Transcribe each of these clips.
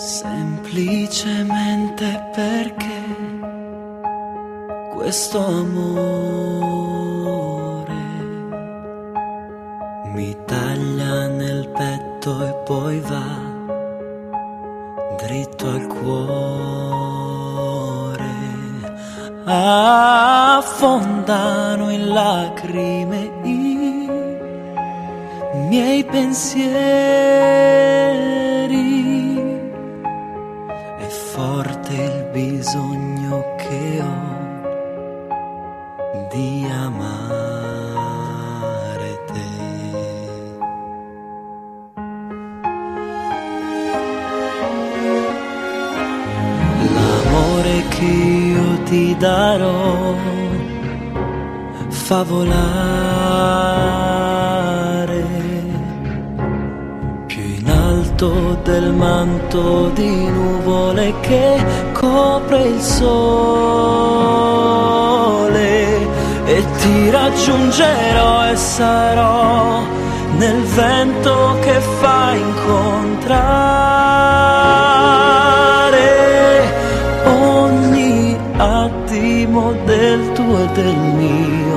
semplicemente perché questo amore mi taglia nel petto e poi va dritto al cuore, affondano in lacrime i miei pensieri. È forte il bisogno che ho di amare te. L'amore che io ti darò fa volare più in alto del manto di nuvole che copre il sole, e ti raggiungerò e sarò nel vento che fa incontrare ogni attimo del tuo e del mio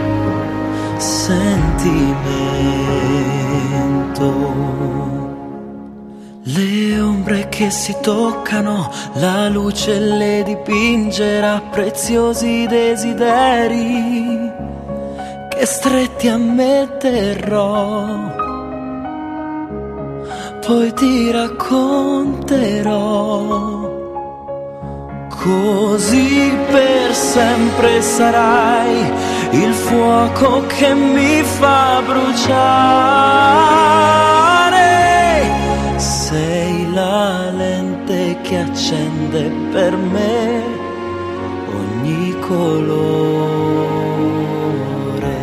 sentimento. Le ombre che si toccano, la luce le dipingerà preziosi desideri che stretti a me terrò. Poi ti racconterò, così per sempre sarai il fuoco che mi fa bruciare. Sei la lente che accende per me ogni colore.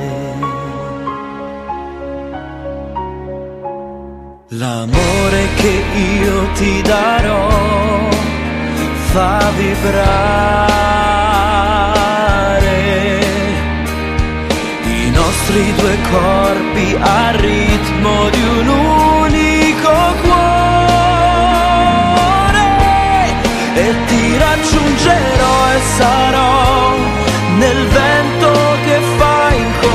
L'amore che io ti darò fa vibrare i nostri due corpi al ritmo di un unico cuore, e ti raggiungerò e sarò nel vento che fa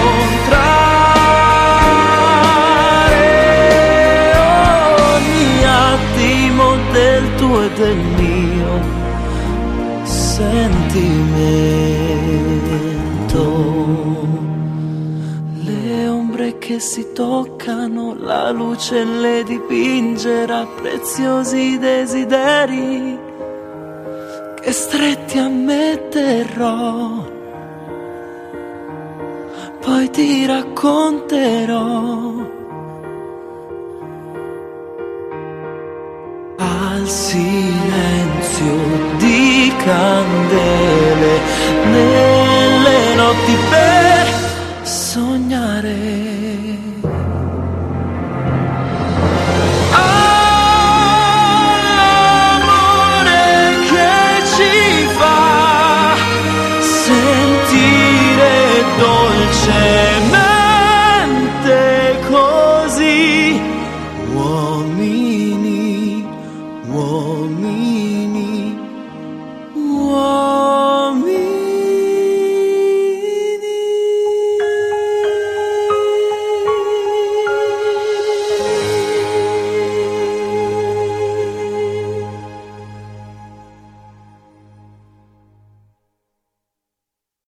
incontrare ogni attimo del tuo e del mio sentimento. Le ombre che si toccano, la luce le dipingerà preziosi desideri che stretti a me terrò. Poi ti racconterò al silenzio di candele nelle notti per sognare.